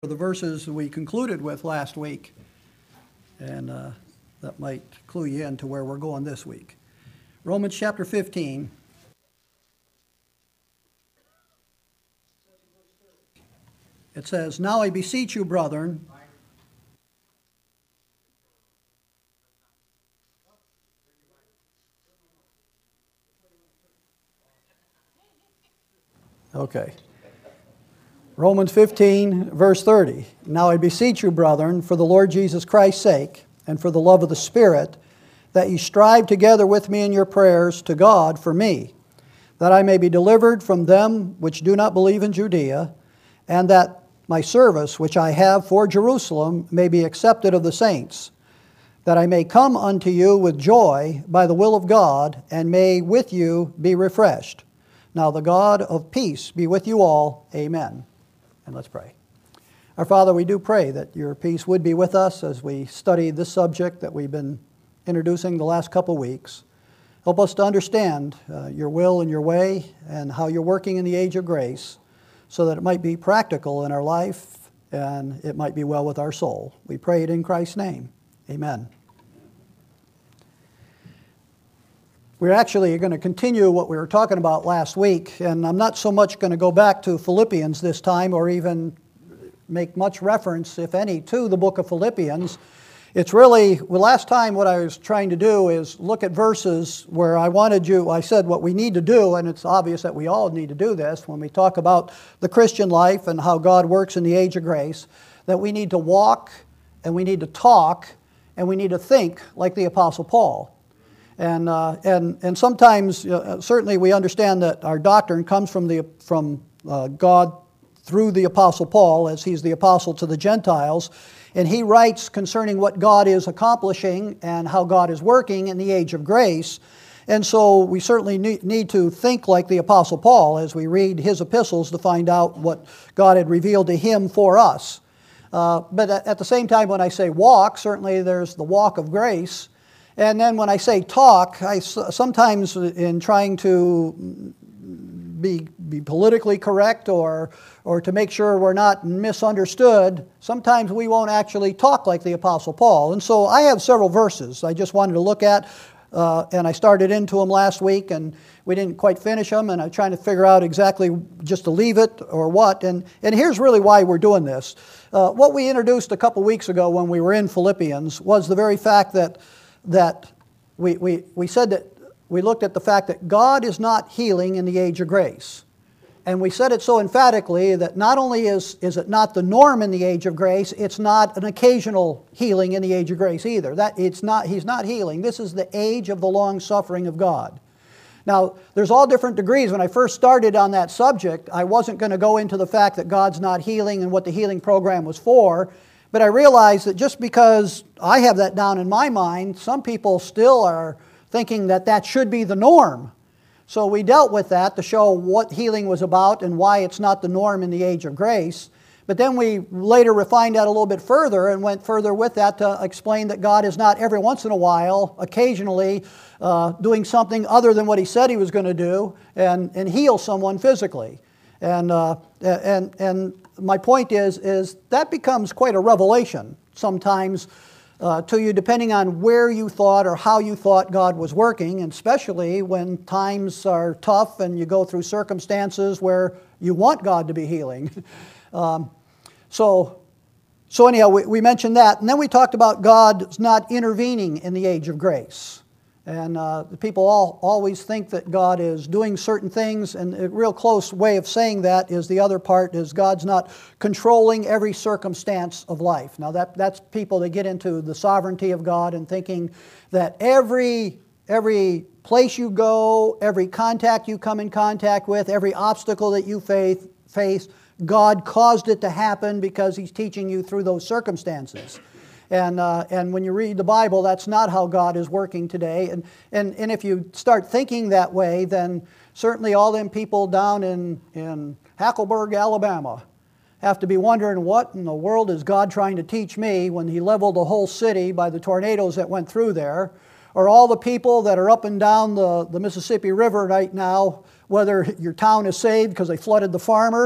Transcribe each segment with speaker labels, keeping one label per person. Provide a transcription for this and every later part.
Speaker 1: the verses we concluded with last week, and that might clue you into where we're going this week. Romans chapter 15. It says, "Now I beseech you, brethren." Okay. Romans 15, verse 30. "Now I beseech you, brethren, for the Lord Jesus Christ's sake, and for the love of the Spirit, that ye strive together with me in your prayers to God for me, that I may be delivered from them which do not believe in Judea, and that my service which I have for Jerusalem may be accepted of the saints, that I may come unto you with joy by the will of God, and may with you be refreshed. Now the God of peace be with you all. Amen." And let's pray. Our Father, we do pray that your peace would be with us as we study this subject that we've been introducing the last couple weeks. Help us to understand your will and your way and how you're working in the age of grace so that it might be practical in our life and it might be well with our soul. We pray it in Christ's name. Amen. We're actually going to continue what we were talking about last week, and I'm not so much going to go back to Philippians this time or even make much reference, if any, to the book of Philippians. It's really, well, last time what I was trying to do is look at verses where I said what we need to do, and it's obvious that we all need to do this when we talk about the Christian life and how God works in the age of grace, that we need to walk and we need to talk and we need to think like the Apostle Paul. And sometimes, certainly we understand that our doctrine comes from God through the Apostle Paul, as he's the apostle to the Gentiles, and he writes concerning what God is accomplishing and how God is working in the age of grace. And so we certainly need to think like the Apostle Paul as we read his epistles to find out what God had revealed to him for us. But at the same time, when I say walk, certainly there's the walk of grace. And then when I say talk, I sometimes in trying to be politically correct or to make sure we're not misunderstood, sometimes we won't actually talk like the Apostle Paul. And so I have several verses I just wanted to look at, and I started into them last week, and we didn't quite finish them, and I'm trying to figure out exactly just to leave it or what. And here's really why we're doing this. What we introduced a couple weeks ago when we were in Philippians was the very fact that we said that we looked at the fact that God is not healing in the age of grace. And we said it so emphatically that not only is it not the norm in the age of grace, it's not an occasional healing in the age of grace either. He's not healing. This is the age of the long suffering of God. Now, there's all different degrees. When I first started on that subject, I wasn't going to go into the fact that God's not healing and what the healing program was for. But I realized that just because I have that down in my mind, some people still are thinking that that should be the norm. So we dealt with that to show what healing was about and why it's not the norm in the age of grace. But then we later refined that a little bit further and went further with that to explain that God is not every once in a while, occasionally, doing something other than what He said He was going to do and heal someone physically. And my point is that becomes quite a revelation sometimes to you, depending on where you thought or how you thought God was working, and especially when times are tough and you go through circumstances where you want God to be healing. So anyhow, we mentioned that, and then we talked about God not intervening in the age of grace. And people always think that God is doing certain things, and a real close way of saying that is the other part is God's not controlling every circumstance of life. Now that's people that get into the sovereignty of God and thinking that every place you go, every contact you come in contact with, every obstacle that you face, God caused it to happen because He's teaching you through those circumstances. And when you read the Bible, that's not how God is working today. And if you start thinking that way, then certainly all them people down in Hackleburg, Alabama, have to be wondering, what in the world is God trying to teach me when He leveled the whole city by the tornadoes that went through there? Or all the people that are up and down the Mississippi River right now, whether your town is saved because they flooded the farmer,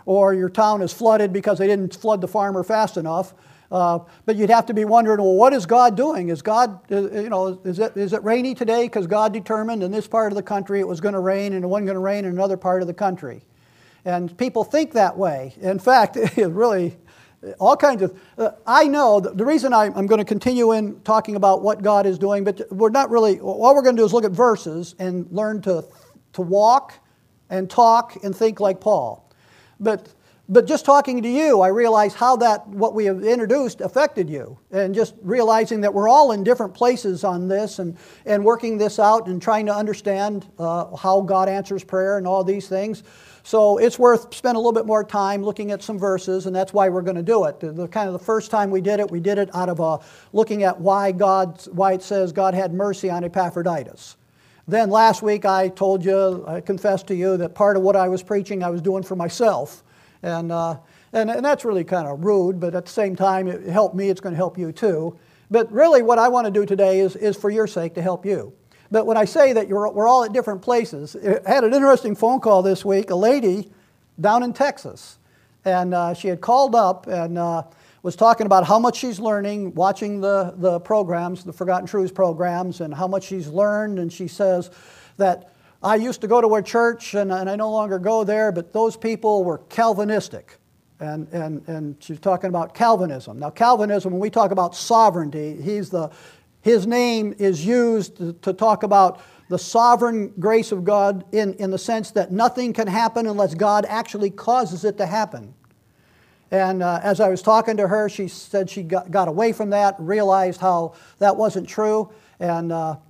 Speaker 1: or your town is flooded because they didn't flood the farmer fast enough. But you'd have to be wondering, well, what is God doing? Is God, is it rainy today because God determined in this part of the country it was going to rain and it wasn't going to rain in another part of the country? And people think that way. In fact, it really, all kinds of, I know, the reason I'm going to continue in talking about what God is doing, but we're not really, all we're going to do is look at verses and learn to walk and talk and think like Paul. But just talking to you, I realize how what we have introduced affected you. And just realizing that we're all in different places on this and working this out and trying to understand how God answers prayer and all these things. So it's worth spending a little bit more time looking at some verses, and that's why we're going to do it. The first time we did it out of looking at why it says God had mercy on Epaphroditus. Then last week I confessed to you that part of what I was preaching I was doing for myself. And that's really kind of rude, but at the same time, it helped me, it's going to help you too. But really what I want to do today is for your sake to help you. But when I say that we're all at different places, I had an interesting phone call this week, a lady down in Texas. And she had called up and was talking about how much she's learning, watching the programs, the Forgotten Truths programs, and how much she's learned. And she says that I used to go to a church, and I no longer go there, but those people were Calvinistic. And she's talking about Calvinism. Now, Calvinism, when we talk about sovereignty, his name is used to talk about the sovereign grace of God in the sense that nothing can happen unless God actually causes it to happen. And as I was talking to her, she said she got away from that, realized how that wasn't true, and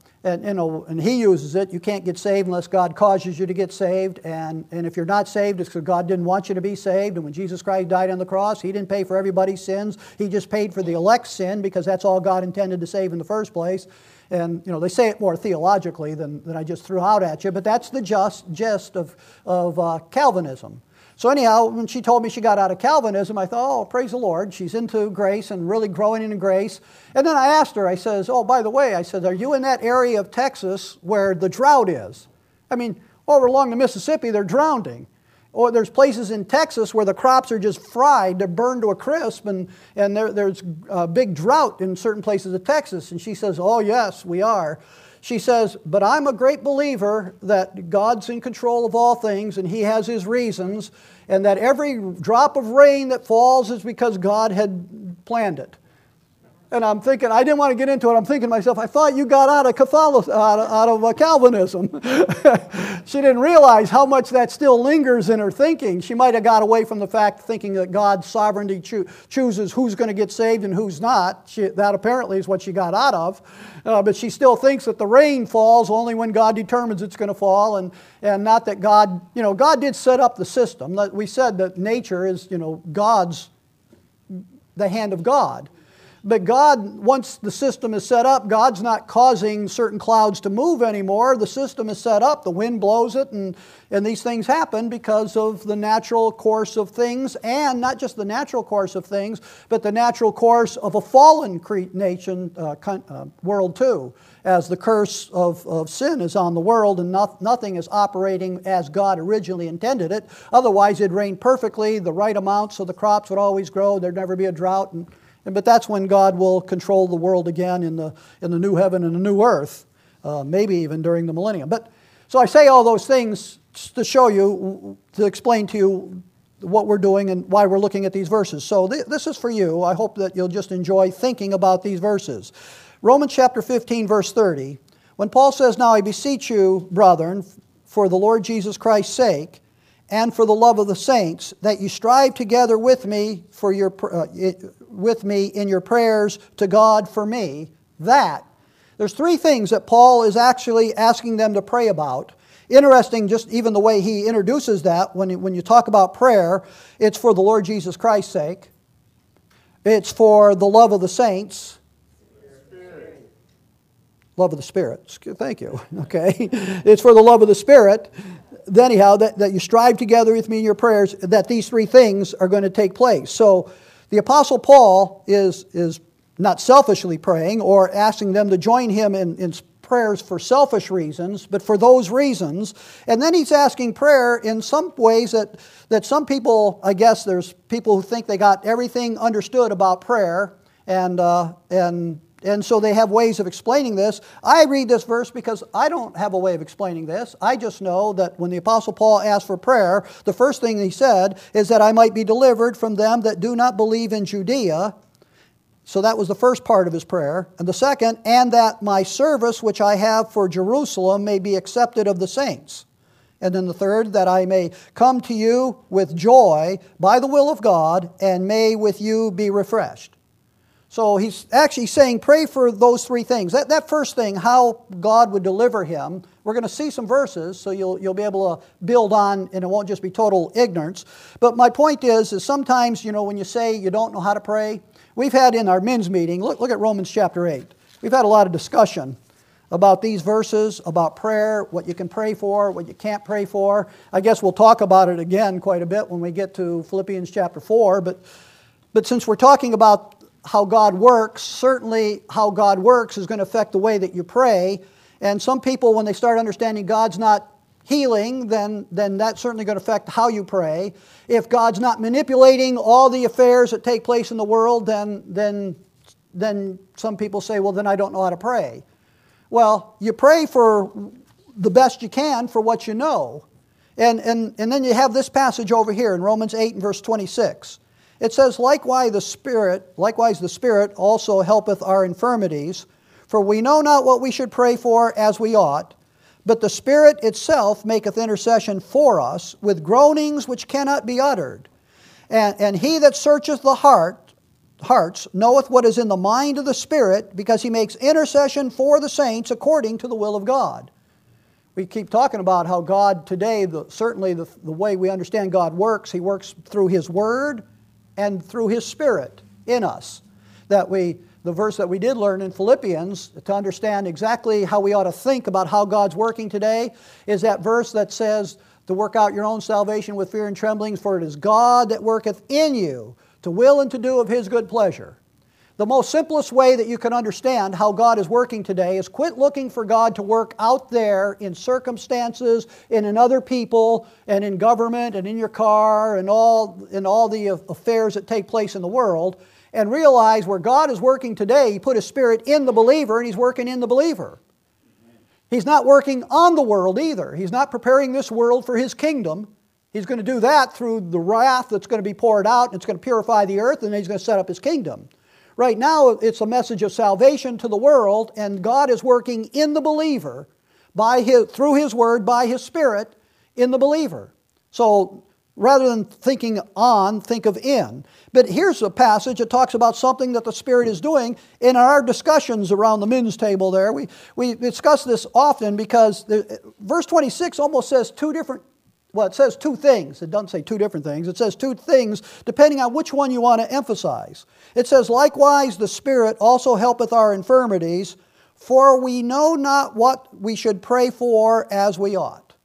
Speaker 1: he uses it. You can't get saved unless God causes you to get saved. And if you're not saved, it's because God didn't want you to be saved. And when Jesus Christ died on the cross, He didn't pay for everybody's sins. He just paid for the elect's sin because that's all God intended to save in the first place. And they say it more theologically than I just threw out at you. But that's the gist of Calvinism. So anyhow, when she told me she got out of Calvinism, I thought, oh, praise the Lord. She's into grace and really growing in grace. And then I asked her, I says, oh, by the way, I said, are you in that area of Texas where the drought is? I mean, over along the Mississippi, they're drowning. Or there's places in Texas where the crops are just fried, they're burned to a crisp, and there's a big drought in certain places of Texas. And she says, oh, yes, we are. She says, but I'm a great believer that God's in control of all things and He has His reasons, and that every drop of rain that falls is because God had planned it. And I'm thinking, I didn't want to get into it. I'm thinking to myself, I thought you got out of Calvinism. She didn't realize how much that still lingers in her thinking. She might have got away from the fact thinking that God's sovereignty chooses who's going to get saved and who's not. That apparently is what she got out of. But she still thinks that the rain falls only when God determines it's going to fall, and not that God, God did set up the system. We said that nature is, the hand of God. But God, once the system is set up, God's not causing certain clouds to move anymore. The system is set up, the wind blows it, and these things happen because of the natural course of things, and not just the natural course of things, but the natural course of a fallen world too, as the curse of sin is on the world, and nothing is operating as God originally intended it. Otherwise, it'd rain perfectly, the right amount, so the crops would always grow, there'd never be a drought, but that's when God will control the world again in the new heaven and the new earth, maybe even during the millennium. But so I say all those things to show you, to explain to you what we're doing and why we're looking at these verses. So this is for you. I hope that you'll just enjoy thinking about these verses. Romans chapter 15, verse 30. When Paul says, "Now I beseech you, brethren, for the Lord Jesus Christ's sake, and for the love of the saints, that you strive together with me in your prayers to God for me," that. There's three things that Paul is actually asking them to pray about. Interesting, just even the way he introduces that, when you talk about prayer, it's for the Lord Jesus Christ's sake. It's for the love of the saints. Spirit. Love of the Spirit. Thank you. Okay. It's for the love of the Spirit. Anyhow, that you strive together with me in your prayers, that these three things are going to take place. So the Apostle Paul is not selfishly praying or asking them to join him in prayers for selfish reasons, but for those reasons. And then he's asking prayer in some ways that some people, I guess there's people who think they got everything understood about prayer, and so they have ways of explaining this. I read this verse because I don't have a way of explaining this. I just know that when the Apostle Paul asked for prayer, the first thing he said is that I might be delivered from them that do not believe in Judea. So that was the first part of his prayer. And the second, and that my service which I have for Jerusalem may be accepted of the saints. And then the third, that I may come to you with joy by the will of God, and may with you be refreshed. So he's actually saying, pray for those three things. That first thing, how God would deliver him, we're going to see some verses, so you'll be able to build on, and it won't just be total ignorance. But my point is sometimes, when you say you don't know how to pray, we've had in our men's meeting, look at Romans chapter 8. We've had a lot of discussion about these verses, about prayer, what you can pray for, what you can't pray for. I guess we'll talk about it again quite a bit when we get to Philippians chapter 4. But since we're talking about how God works, certainly how God works is going to affect the way that you pray. And some people, when they start understanding God's not healing, then that's certainly going to affect how you pray. If God's not manipulating all the affairs that take place in the world, then some people say, well, then I don't know how to pray. Well, you pray for the best you can for what you know. And then you have this passage over here in Romans 8 and verse 26. It says, likewise the Spirit also helpeth our infirmities, for we know not what we should pray for as we ought, but the Spirit itself maketh intercession for us with groanings which cannot be uttered. And he that searcheth the hearts knoweth what is in the mind of the Spirit, because he makes intercession for the saints according to the will of God. We keep talking about how God today, certainly the way we understand God works, He works through His Word and through His Spirit in us. The verse that we did learn in Philippians, to understand exactly how we ought to think about how God's working today, is that verse that says to work out your own salvation with fear and trembling, for it is God that worketh in you to will and to do of His good pleasure. The most simplest way that you can understand how God is working today is quit looking for God to work out there in circumstances and in other people and in government and in your car and all the affairs that take place in the world, and realize where God is working today, He put His Spirit in the believer, and He's working in the believer. He's not working on the world either. He's not preparing this world for His kingdom. He's going to do that through the wrath that's going to be poured out, and it's going to purify the earth, and then He's going to set up His kingdom. Right now, it's a message of salvation to the world, and God is working in the believer through His Word, by His Spirit, in the believer. So, rather than thinking on, think of in. But here's a passage that talks about something that the Spirit is doing. In our discussions around the men's table there, we discuss this often because verse 26 almost says it says two things. It doesn't say two different things. It says two things depending on which one you want to emphasize. It says, likewise the Spirit also helpeth our infirmities, for we know not what we should pray for as we ought.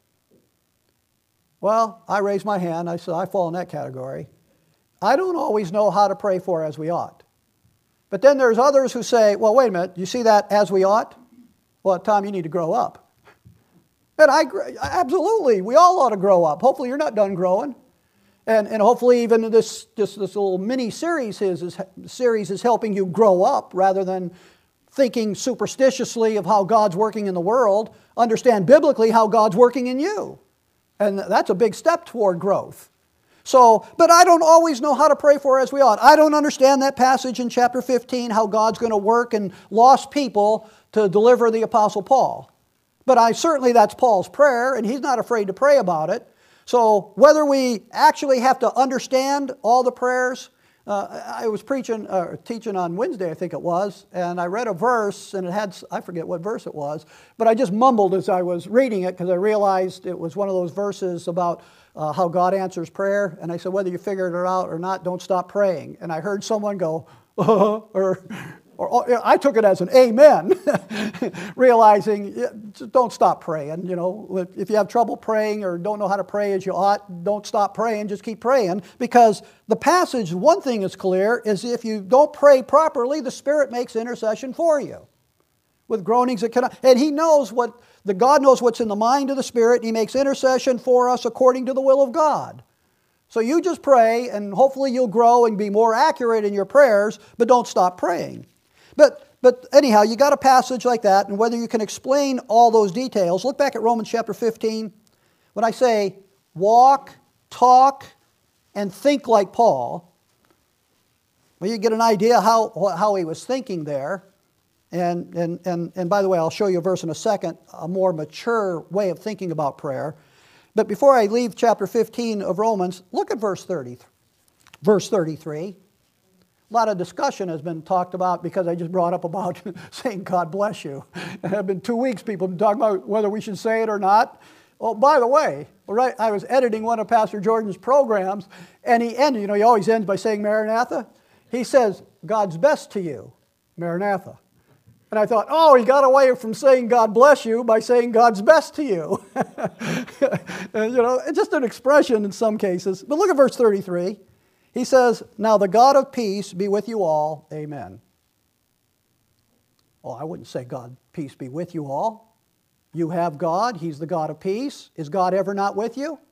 Speaker 1: Well, I raise my hand. I said, I fall in that category. I don't always know how to pray for as we ought. But then there's others who say, well, wait a minute, you see that as we ought? Well, Tom, you need to grow up. And absolutely, we all ought to grow up. Hopefully you're not done growing. And hopefully even this little mini series is helping you grow up rather than thinking superstitiously of how God's working in the world. Understand biblically how God's working in you. And that's a big step toward growth. But I don't always know how to pray for as we ought. I don't understand that passage in chapter 15, how God's going to work in lost people to deliver the Apostle Paul. But certainly that's Paul's prayer, and he's not afraid to pray about it. So whether we actually have to understand all the prayers, I was teaching on Wednesday, I think it was, and I read a verse, and I forget what verse it was, but I just mumbled as I was reading it because I realized it was one of those verses about how God answers prayer. And I said, whether you figured it out or not, don't stop praying. And I heard someone go, or I took it as an amen, realizing just don't stop praying. If you have trouble praying or don't know how to pray as you ought, don't stop praying, just keep praying. Because the passage, one thing is clear, is if you don't pray properly, the Spirit makes intercession for you. with groanings that cannot. And He knows God knows what's in the mind of the Spirit, and He makes intercession for us according to the will of God. So you just pray, and hopefully you'll grow and be more accurate in your prayers, but don't stop praying. But anyhow, you got a passage like that, and whether you can explain all those details, look back at Romans chapter 15. When I say walk, talk, and think like Paul, well, you get an idea how he was thinking there. And by the way, I'll show you a verse in a second, a more mature way of thinking about prayer. But before I leave chapter 15 of Romans, look at verse 30, verse 33. A lot of discussion has been talked about because I just brought up about saying God bless you. And it's been 2 weeks people have been talking about whether we should say it or not. Oh, by the way, right, I was editing one of Pastor Jordan's programs, and he ended, he always ends by saying Maranatha. He says, God's best to you, Maranatha. And I thought, oh, he got away from saying God bless you by saying God's best to you. And, it's just an expression in some cases. But look at verse 33. He says, now the God of peace be with you all. Amen. Oh, I wouldn't say God, peace be with you all. You have God. He's the God of peace. Is God ever not with you?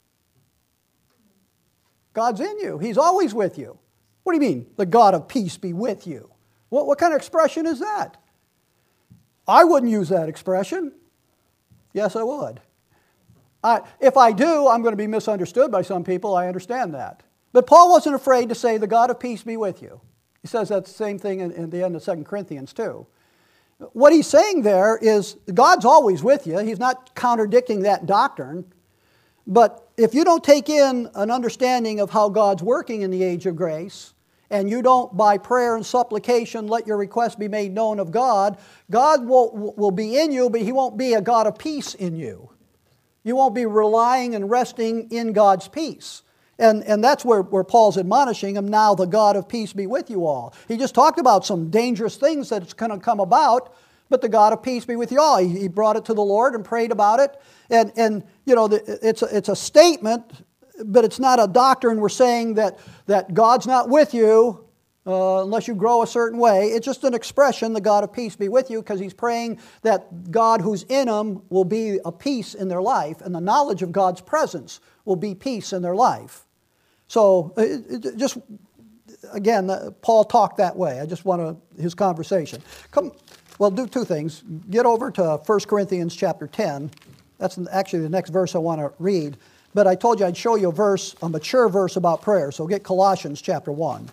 Speaker 1: God's in you. He's always with you. What do you mean, the God of peace be with you? What kind of expression is that? I wouldn't use that expression. Yes, I would. If I do, I'm going to be misunderstood by some people. I understand that. But Paul wasn't afraid to say, the God of peace be with you. He says that same thing in the end of 2 Corinthians too. What he's saying there is God's always with you. He's not contradicting that doctrine. But if you don't take in an understanding of how God's working in the age of grace, and you don't, by prayer and supplication, let your request be made known of God, God will be in you, but He won't be a God of peace in you. You won't be relying and resting in God's peace. And that's where Paul's admonishing him, now the God of peace be with you all. He just talked about some dangerous things that's going to come about, but the God of peace be with you all. He brought it to the Lord and prayed about it. And it's a statement, but it's not a doctrine. We're saying that God's not with you unless you grow a certain way. It's just an expression, the God of peace be with you, because he's praying that God who's in them will be a peace in their life, and the knowledge of God's presence will be peace in their life. So just, again, Paul talked that way. I just want his conversation. Do two things. Get over to 1 Corinthians chapter 10. That's actually the next verse I want to read. But I told you I'd show you a mature verse about prayer. So get Colossians chapter 1.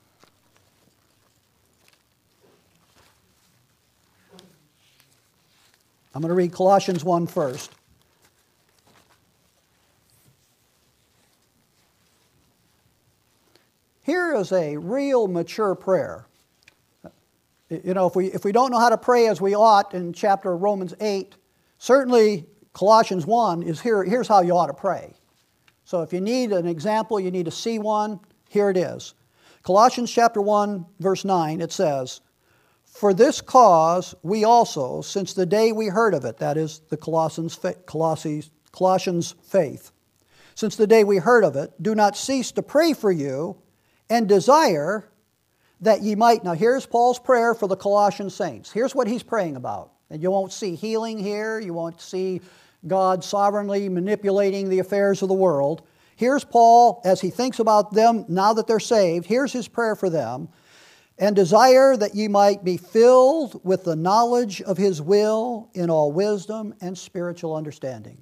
Speaker 1: I'm going to read Colossians 1 first. Here is a real mature prayer. If we don't know how to pray as we ought in chapter Romans 8, certainly Colossians 1 is here's how you ought to pray. So if you need an example, you need to see one, here it is. Colossians chapter 1, verse 9, it says, for this cause we also, since the day we heard of it, that is the Colossians faith, since the day we heard of it, do not cease to pray for you and desire that ye might. Now here's Paul's prayer for the Colossian saints. Here's what he's praying about. And you won't see healing here. You won't see God sovereignly manipulating the affairs of the world. Here's Paul as he thinks about them now that they're saved. Here's his prayer for them. And desire that ye might be filled with the knowledge of His will in all wisdom and spiritual understanding.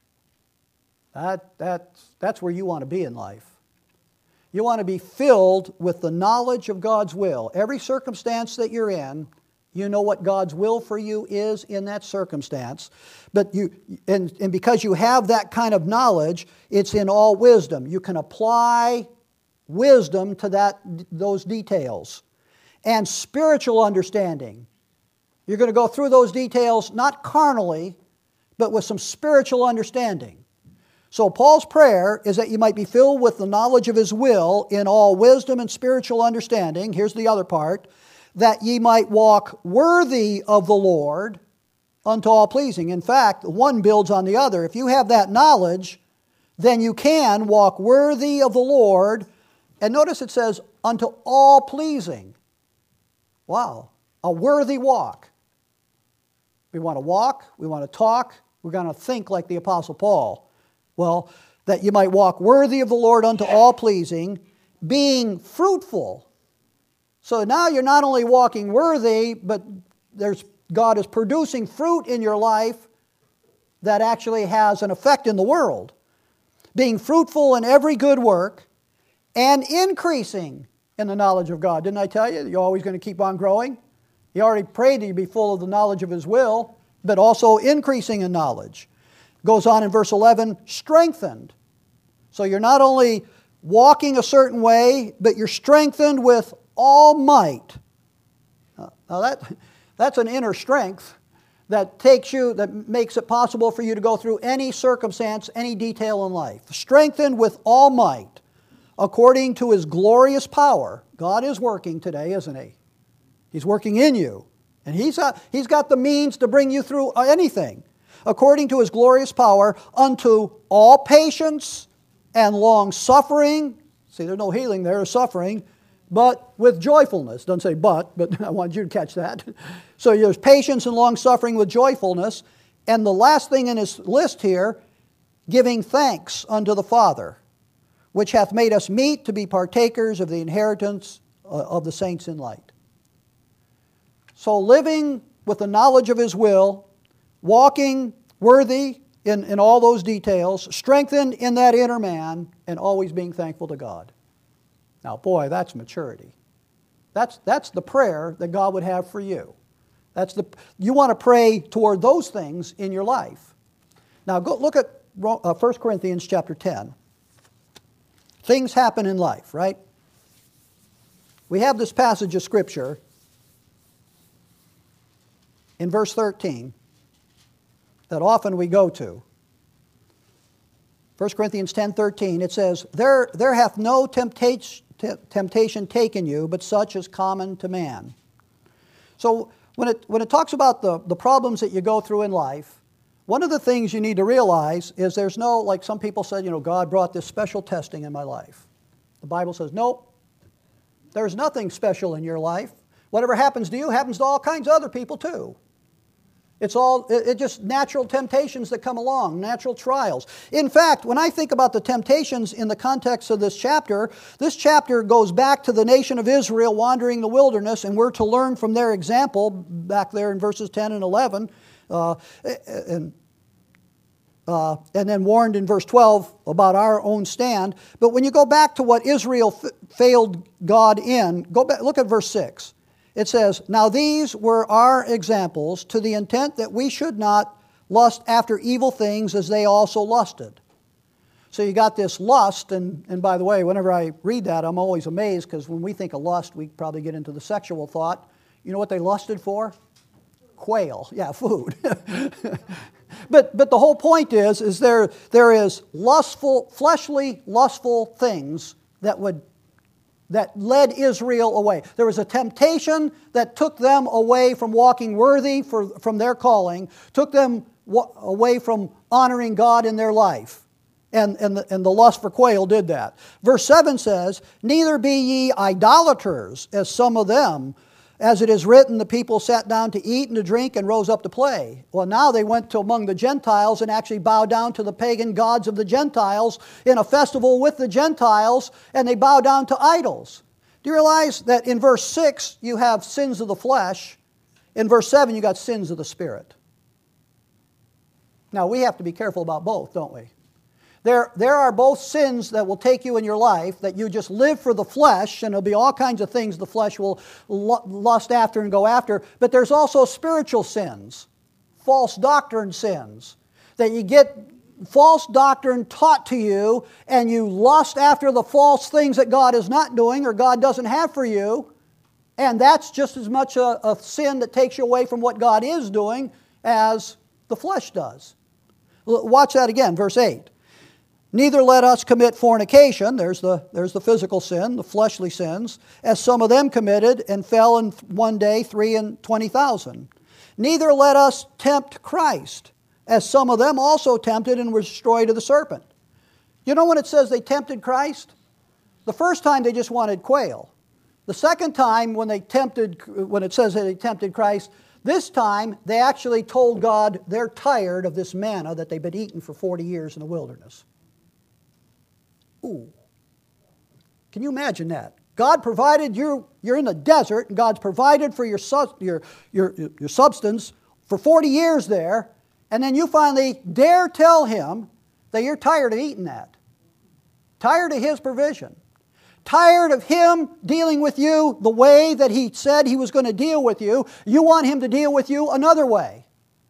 Speaker 1: That's where you want to be in life. You want to be filled with the knowledge of God's will. Every circumstance that you're in, you know what God's will for you is in that circumstance. But and because you have that kind of knowledge, it's in all wisdom. You can apply wisdom to those details. And spiritual understanding. You're going to go through those details not carnally, but with some spiritual understanding. So Paul's prayer is that you might be filled with the knowledge of His will in all wisdom and spiritual understanding. Here's the other part. That ye might walk worthy of the Lord unto all pleasing. In fact, one builds on the other. If you have that knowledge, then you can walk worthy of the Lord. And notice it says, unto all pleasing. Wow, a worthy walk. We want to walk, we want to talk, we're going to think like the Apostle Paul. Well, that you might walk worthy of the Lord unto all pleasing, being fruitful. So now you're not only walking worthy, but God is producing fruit in your life that actually has an effect in the world. Being fruitful in every good work and increasing in the knowledge of God. Didn't I tell you you're always going to keep on growing? He already prayed that you be full of the knowledge of His will, but also increasing in knowledge. Goes on in verse 11, strengthened. So you're not only walking a certain way, but you're strengthened with all might. Now that's an inner strength that makes it possible for you to go through any circumstance, any detail in life. Strengthened with all might, according to His glorious power. God is working today, isn't He? He's working in you. And He's got the means to bring you through anything. According to His glorious power, unto all patience and long suffering. See, there's no healing there, there's suffering. But with joyfulness. Doesn't say but I want you to catch that. So there's patience and long suffering with joyfulness. And the last thing in his list here, giving thanks unto the Father, which hath made us meet to be partakers of the inheritance of the saints in light. So living with the knowledge of His will, walking worthy in all those details, strengthened in that inner man, and always being thankful to God. Now, boy, that's maturity. That's the prayer that God would have for you. You want to pray toward those things in your life. Now, go look at 1 Corinthians chapter 10. Things happen in life, right? We have this passage of Scripture in verse 13 that often we go to. 1 Corinthians 10:13, it says, There hath no temptation taken you, but such as common to man. So when it talks about the problems that you go through in life, one of the things you need to realize is there's no, like some people said, God brought this special testing in my life. The Bible says, nope, there's nothing special in your life. Whatever happens to you happens to all kinds of other people too. It's just natural temptations that come along, natural trials. In fact, when I think about the temptations in the context of this chapter goes back to the nation of Israel wandering the wilderness, and we're to learn from their example back there in verses 10 and 11, and then warned in verse 12 about our own stand. But when you go back to what Israel failed God in, go back, look at verse 6. It says, Now these were our examples, to the intent that we should not lust after evil things as they also lusted. So you got this lust, and by the way, whenever I read that, I'm always amazed, because when we think of lust, we probably get into the sexual thought. You know what they lusted for? Quail. Yeah, food. But the whole point is there is fleshly lustful things that led Israel away. There was a temptation that took them away from walking worthy from their calling, took them away from honoring God in their life. And the lust for quail did that. Verse 7 says, Neither be ye idolaters, as some of them, as it is written, the people sat down to eat and to drink and rose up to play. Well, now they went to among the Gentiles and actually bowed down to the pagan gods of the Gentiles in a festival with the Gentiles, and they bow down to idols. Do you realize that in verse 6 you have sins of the flesh, in verse 7 you got sins of the spirit? Now we have to be careful about both, don't we? There are both sins that will take you in your life, that you just live for the flesh, and there'll be all kinds of things the flesh will lust after and go after. But there's also spiritual sins, false doctrine sins, that you get false doctrine taught to you, and you lust after the false things that God is not doing or God doesn't have for you. And that's just as much a sin that takes you away from what God is doing as the flesh does. Watch that again, verse 8. Neither let us commit fornication, there's the physical sin, the fleshly sins, as some of them committed and fell in one day 23,000. Neither let us tempt Christ, as some of them also tempted and were destroyed of the serpent. You know when it says they tempted Christ? The first time they just wanted quail. The second time when it says that they tempted Christ, This time, they actually told God they're tired of this manna that they've been eating for 40 years in the wilderness. Ooh. Can you imagine that? God provided you, you're in the desert, and God's provided for your substance for 40 years there, and then you finally dare tell Him that you're tired of eating that. Tired of His provision. Tired of Him dealing with you the way that He said He was going to deal with you. You want Him to deal with you another way.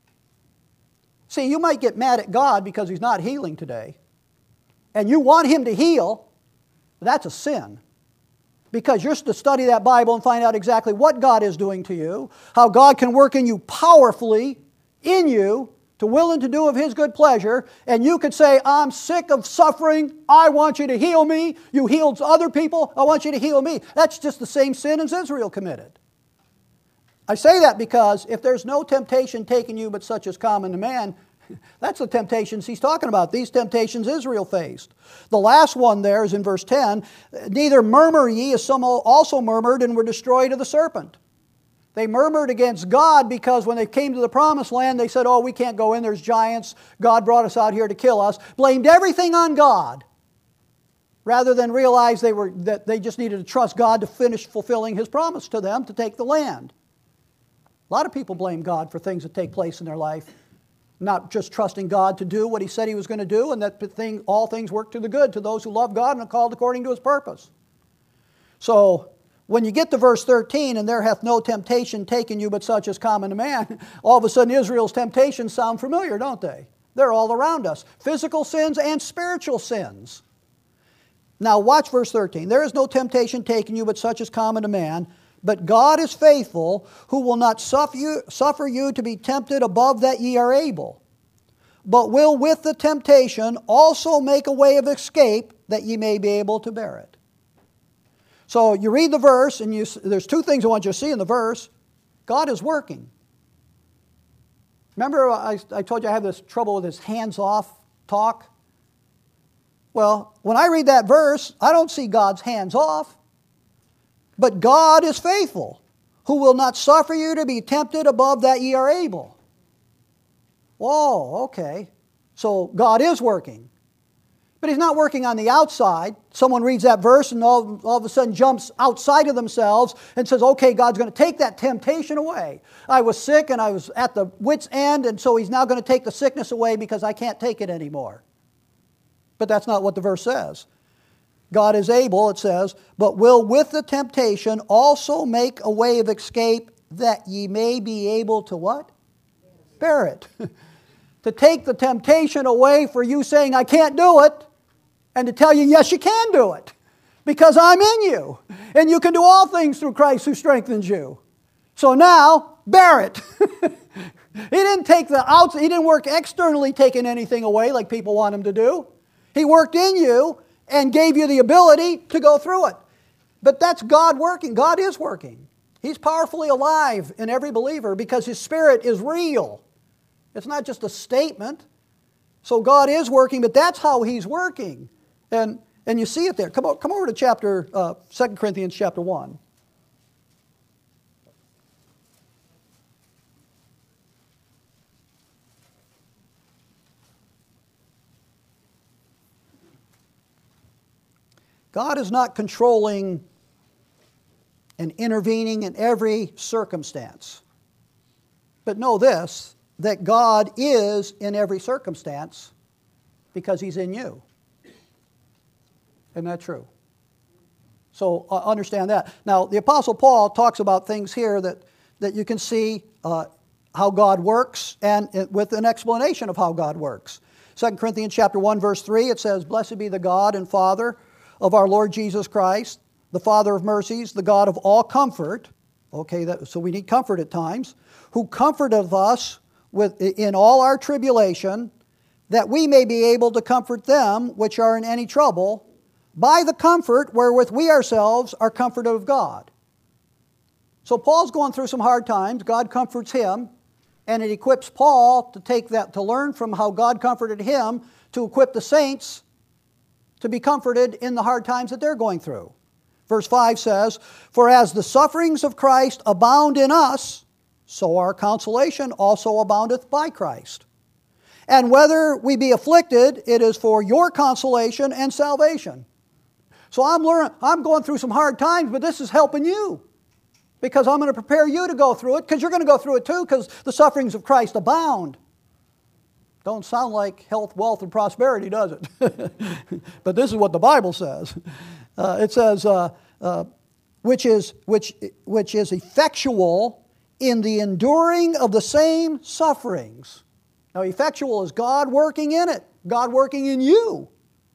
Speaker 1: See, you might get mad at God because He's not healing today, and you want Him to heal, but that's a sin. Because you're to study that Bible and find out exactly what God is doing to you, how God can work in you powerfully, in you, to will and to do of His good pleasure, and you could say, I'm sick of suffering, I want you to heal me. You healed other people, I want you to heal me. That's just the same sin as Israel committed. I say that because if there's no temptation taken you but such as common to man, that's the temptations he's talking about. These temptations Israel faced. The last one there is in verse 10. Neither murmur ye, as some also murmured and were destroyed of the serpent. They murmured against God because when they came to the promised land, they said, oh, we can't go in, there's giants. God brought us out here to kill us. Blamed everything on God, rather than realize that they just needed to trust God to finish fulfilling His promise to them to take the land. A lot of people blame God for things that take place in their life. Not just trusting God to do what He said He was going to do, and that all things work to the good to those who love God and are called according to His purpose. So, when you get to verse 13, and there hath no temptation taken you but such as common to man, all of a sudden Israel's temptations sound familiar, don't they? They're all around us. Physical sins and spiritual sins. Now watch verse 13. There is no temptation taken you but such as common to man, but God is faithful, who will not suffer you to be tempted above that ye are able, but will with the temptation also make a way of escape, that ye may be able to bear it. So you read the verse, and there's two things I want you to see in the verse. God is working. Remember I told you I have this trouble with this hands-off talk? Well, when I read that verse, I don't see God's hands off. But God is faithful, who will not suffer you to be tempted above that ye are able. Whoa, okay. So God is working. But He's not working on the outside. Someone reads that verse and all of a sudden jumps outside of themselves and says, okay, God's going to take that temptation away. I was sick and I was at the wit's end, and so He's now going to take the sickness away because I can't take it anymore. But that's not what the verse says. God is able, it says, but will with the temptation also make a way of escape, that ye may be able to what? Bear it. To take the temptation away for you saying, I can't do it, and to tell you, yes, you can do it, because I'm in you, and you can do all things through Christ who strengthens you. So now, bear it. He didn't work externally taking anything away like people want Him to do. He worked in you and gave you the ability to go through it. But that's God working. God is working. He's powerfully alive in every believer because His Spirit is real. It's not just a statement. So God is working, but that's how He's working. And you see it there. Come over to 2 Corinthians chapter 1. God is not controlling and intervening in every circumstance. But know this, that God is in every circumstance because He's in you. Isn't that true? So understand that. Now, the Apostle Paul talks about things here that you can see how God works, and with an explanation of how God works. 2 Corinthians chapter 1, verse 3, it says, Blessed be the God and Father of our Lord Jesus Christ, the Father of mercies, the God of all comfort. Okay, so we need comfort at times. Who comforteth us in all our tribulation, that we may be able to comfort them which are in any trouble, by the comfort wherewith we ourselves are comforted of God. So Paul's going through some hard times. God comforts him, and it equips Paul to take that, to learn from how God comforted him, to equip the saints to be comforted in the hard times that they're going through. Verse 5 says, For as the sufferings of Christ abound in us, so our consolation also aboundeth by Christ. And whether we be afflicted, it is for your consolation and salvation. So I'm going through some hard times, but this is helping you. Because I'm going to prepare you to go through it, because you're going to go through it too, because the sufferings of Christ abound. Don't sound like health, wealth, and prosperity, does it? But this is what the Bible says. It says, which is effectual in the enduring of the same sufferings. Now, effectual is God working in it, God working in you.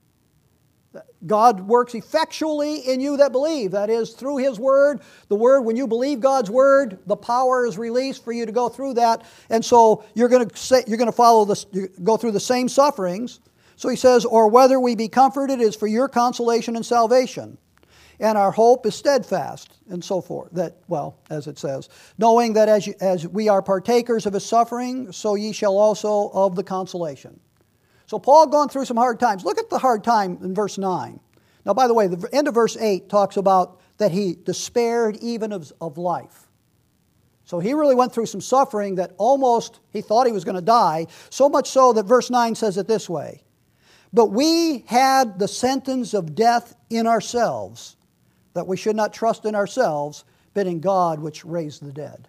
Speaker 1: God works effectually in you that believe. That is, through His Word. The Word, when you believe God's Word, the power is released for you to go through that. And so you're going to follow this, go through the same sufferings. So he says, or whether we be comforted is for your consolation and salvation. And our hope is steadfast, and so forth. That, well, as it says, knowing that as we are partakers of His suffering, so ye shall also of the consolation. So Paul gone through some hard times. Look at the hard time in verse 9. Now, by the way, the end of verse 8 talks about that he despaired even of life. So he really went through some suffering that almost he thought he was going to die, so much so that verse 9 says it this way. But we had the sentence of death in ourselves, that we should not trust in ourselves, but in God which raised the dead.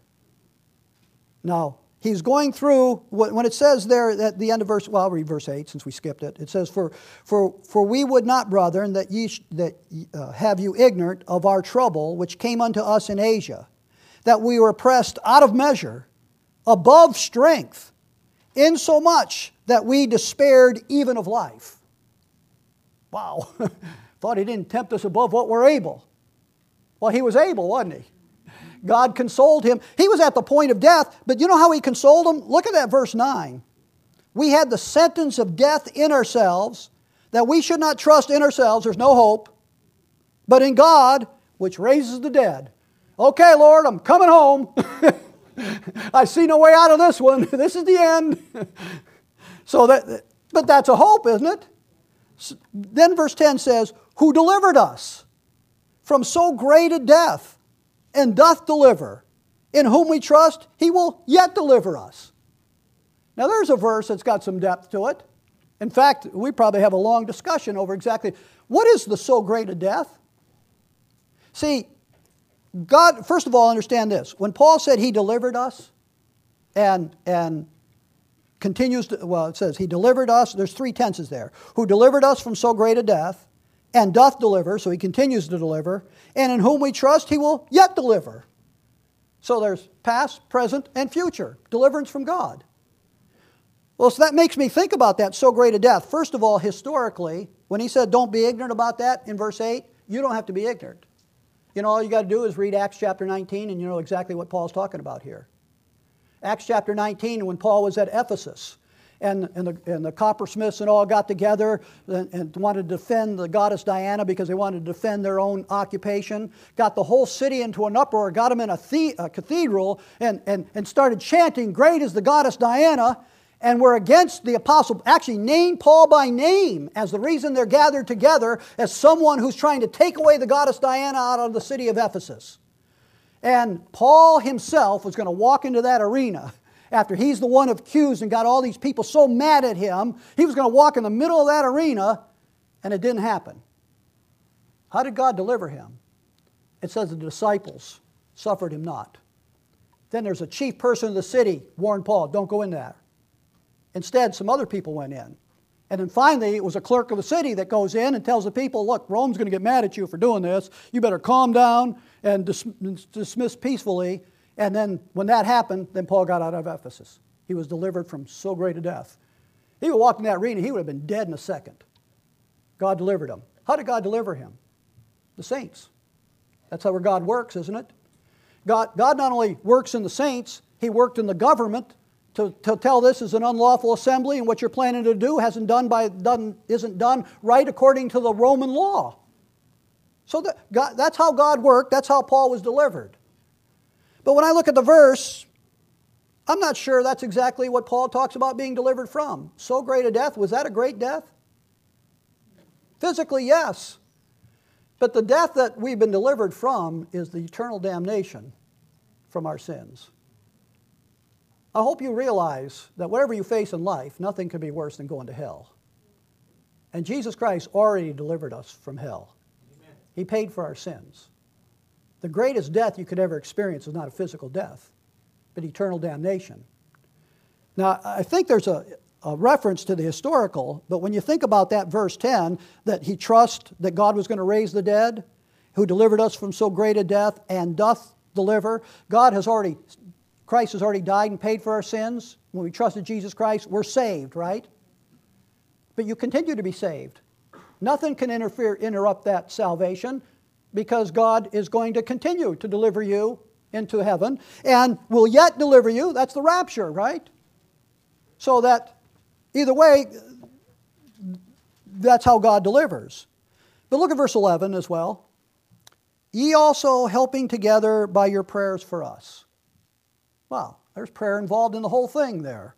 Speaker 1: Now, he's going through, when it says there at the end of verse, well, I'll read verse 8 since we skipped it. It says, For we would not, brethren, that have you ignorant of our trouble, which came unto us in Asia, that we were pressed out of measure, above strength, insomuch that we despaired even of life. Wow. Thought He didn't tempt us above what we're able. Well, He was able, wasn't He? God consoled him. He was at the point of death, but you know how He consoled him? Look at that verse 9. We had the sentence of death in ourselves, that we should not trust in ourselves, there's no hope, but in God, which raises the dead. Okay, Lord, I'm coming home. I see no way out of this one. This is the end. But that's a hope, isn't it? Then verse 10 says, who delivered us from so great a death, and doth deliver, in whom we trust, He will yet deliver us. Now there's a verse that's got some depth to it. In fact, we probably have a long discussion over exactly what is the so great a death. See, God, first of all, understand this. When Paul said He delivered us, and continues to, well, it says He delivered us, there's three tenses there. Who delivered us from so great a death, and doth deliver, so He continues to deliver, and in whom we trust He will yet deliver. So there's past, present, and future. Deliverance from God. Well, so that makes me think about that so great a death. First of all, historically, when He said don't be ignorant about that in verse 8, you don't have to be ignorant. You know, all you got to do is read Acts chapter 19 and you know exactly what Paul's talking about here. Acts chapter 19, when Paul was at Ephesus, and the coppersmiths and all got together and wanted to defend the goddess Diana because they wanted to defend their own occupation, got the whole city into an uproar, got them in a cathedral, and started chanting, great is the goddess Diana, and were against the apostle, actually named Paul by name as the reason they're gathered together as someone who's trying to take away the goddess Diana out of the city of Ephesus. And Paul himself was going to walk into that arena after he's the one accused and got all these people so mad at him. He was going to walk in the middle of that arena, and it didn't happen. How did God deliver him? It says the disciples suffered him not. Then there's a chief person of the city warned Paul, don't go in there. Instead, some other people went in. And then finally, it was a clerk of the city that goes in and tells the people, look, Rome's going to get mad at you for doing this. You better calm down and dismiss peacefully. And then when that happened, then Paul got out of Ephesus. He was delivered from so great a death. He would walk in that arena, he would have been dead in a second. God delivered him. How did God deliver him? The saints. That's how God works, isn't it? God not only works in the saints, He worked in the government to tell this is an unlawful assembly and what you're planning to do isn't done right according to the Roman law. So that's how God worked. That's how Paul was delivered. But when I look at the verse, I'm not sure that's exactly what Paul talks about being delivered from. So great a death, was that a great death? Physically, yes. But the death that we've been delivered from is the eternal damnation from our sins. I hope you realize that whatever you face in life, nothing could be worse than going to hell. And Jesus Christ already delivered us from hell. Amen. He paid for our sins. The greatest death you could ever experience is not a physical death, but eternal damnation. Now, I think there's a reference to the historical, but when you think about that verse 10, that he trusts that God was going to raise the dead, who delivered us from so great a death and doth deliver. Christ has already died and paid for our sins. When we trusted Jesus Christ, we're saved, right? But you continue to be saved. Nothing can interrupt that salvation, because God is going to continue to deliver you into heaven and will yet deliver you. That's the rapture, right? So that either way, that's how God delivers. But look at verse 11 as well. Ye also helping together by your prayers for us. Wow, there's prayer involved in the whole thing there.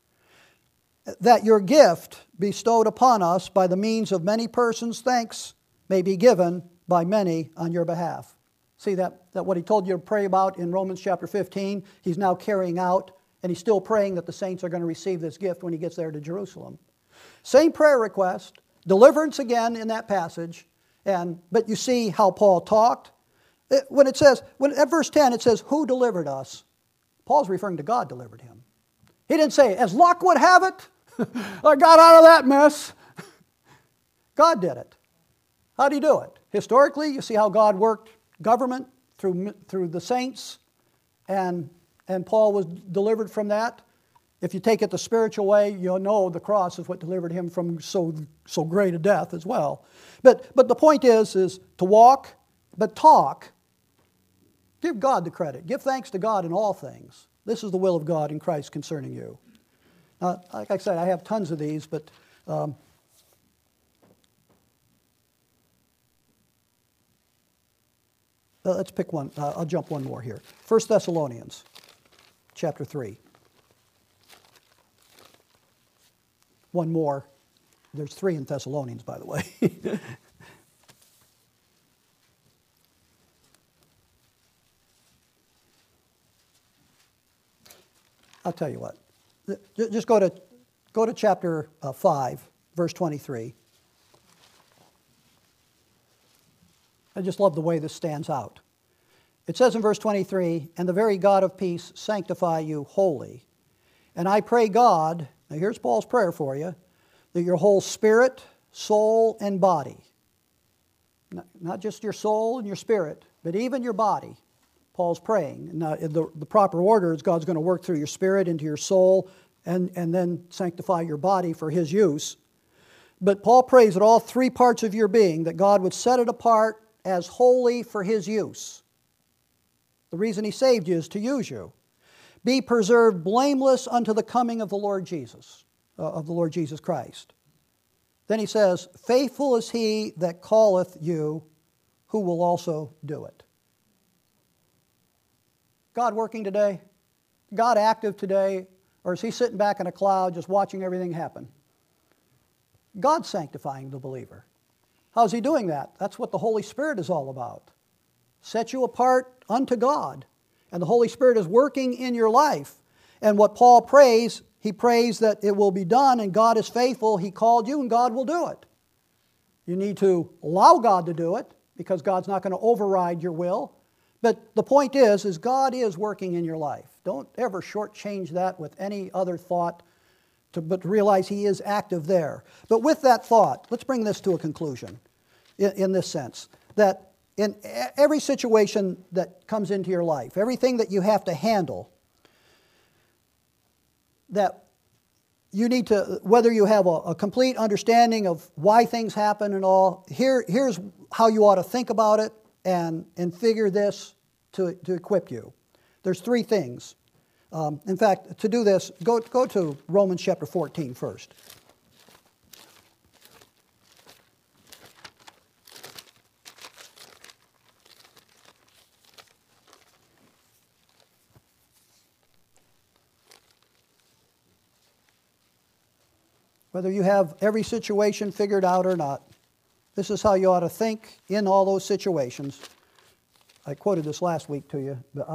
Speaker 1: That your gift bestowed upon us by the means of many persons, thanks may be given by many on your behalf. See that what he told you to pray about in Romans chapter 15, he's now carrying out, and he's still praying that the saints are going to receive this gift when he gets there to Jerusalem. Same prayer request, deliverance again in that passage, but you see how Paul talked. At verse 10 it says, who delivered us? Paul's referring to God delivered him. He didn't say, as luck would have it, I got out of that mess. God did it. How did he do it? Historically, you see how God worked government through the saints, and Paul was delivered from that. If you take it the spiritual way, you'll know the cross is what delivered him from so great a death as well. But the point is to walk, but talk. Give God the credit. Give thanks to God in all things. This is the will of God in Christ concerning you. Like I said, I have tons of these, but let's pick one. I'll jump one more here. 1 Thessalonians chapter 3. One more. There's 3 in Thessalonians, by the way. I'll tell you what. Just go to chapter 5, verse 23. I just love the way this stands out. It says in verse 23, and the very God of peace sanctify you wholly. And I pray God, now here's Paul's prayer for you, that your whole spirit, soul, and body, not just your soul and your spirit, but even your body, Paul's praying. Now, the proper order is God's going to work through your spirit into your soul and then sanctify your body for his use. But Paul prays that all 3 parts of your being, that God would set it apart as holy for his use. The reason he saved you is to use you. Be preserved blameless unto the coming of the Lord Jesus, Christ. Then he says, faithful is he that calleth you, who will also do it. God working today? God active today? Or is he sitting back in a cloud just watching everything happen? God's sanctifying the believer. How's he doing that? That's what the Holy Spirit is all about. Set you apart unto God. And the Holy Spirit is working in your life. And what Paul prays, he prays that it will be done, and God is faithful. He called you, and God will do it. You need to allow God to do it, because God's not going to override your will. But the point is God is working in your life. Don't ever shortchange that with any other thought, but realize he is active there. But with that thought, let's bring this to a conclusion in this sense, that in every situation that comes into your life, everything that you have to handle, that you need to, whether you have a complete understanding of why things happen and all, here's how you ought to think about it and figure this to equip you. There's 3 things. In fact, to do this, go to Romans chapter 14 first. Whether you have every situation figured out or not, this is how you ought to think in all those situations. I quoted this last week to you, but